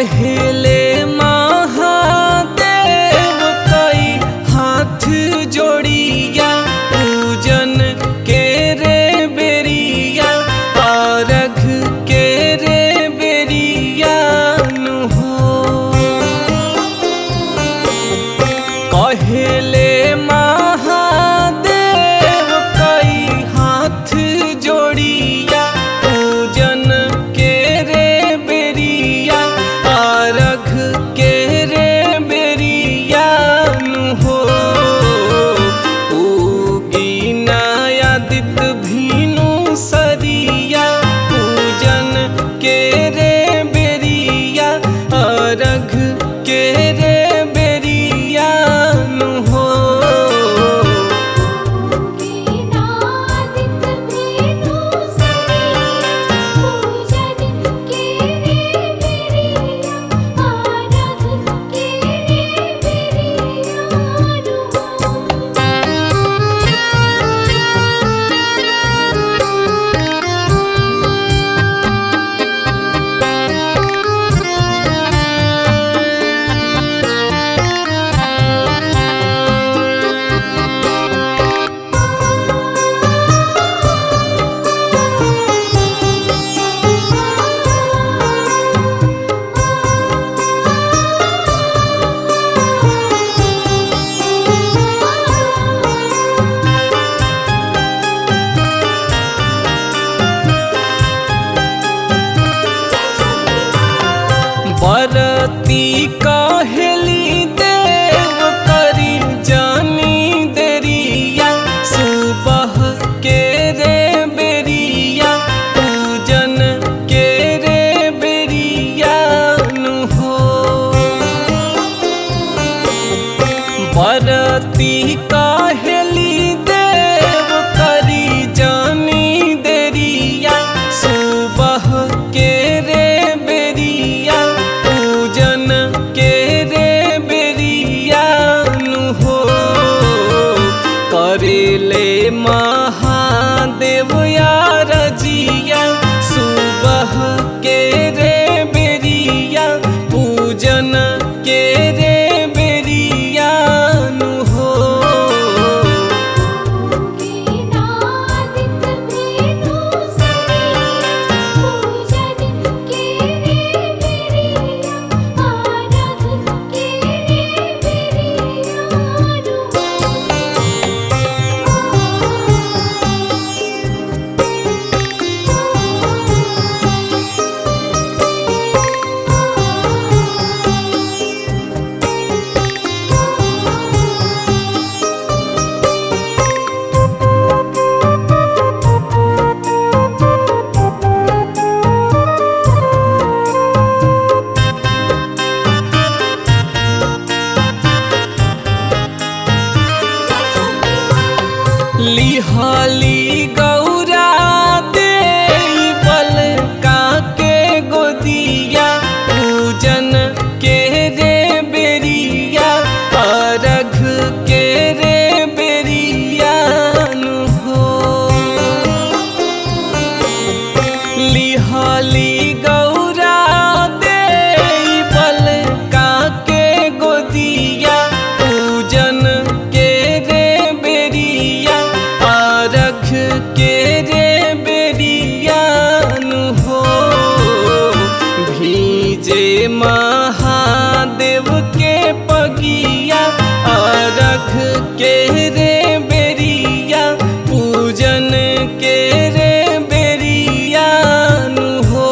पहले महादेव कई हाथ जोड़िया पूजन के रे बेरिया अर्घ के रे बेरिया नु हो। पहले महादेव कई हाथ जोड़िया पूजन के रे बेरिया अर्घ के रे बेरिया नु हो। उगी नायादित भीनु सरिया पूजन के रे बेरिया अर्घ के रे बेरिया नु हो। बरती कहली देव करी जानी देरिया सुबह के रे बेरिया पूजन के रे बेरिया नु हो। बरती कहली देव करी जानी देरिया सुबह के रे बेरिया पूजन के रे बेरिया नु हो। करेले महादेव यार जिया सुबह के रे बेरिया पूजन के रे बेरिया नु हो। लिहाली गौरा दे बल काके गोदिया पूजन के रे बेरिया अर्घ के रे बेरिया नु हो। लिहाली गौरा दे बल काके गोदिया पूजन के रे बेरिया अर्घ के रे बेरिया नु हो। भीजे महादेव के पगिया अर्घ के रे बेरिया पूजन के रे बेरिया नु हो।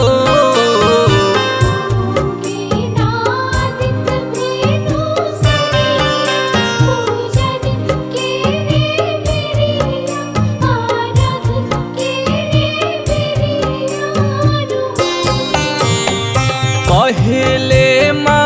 पहले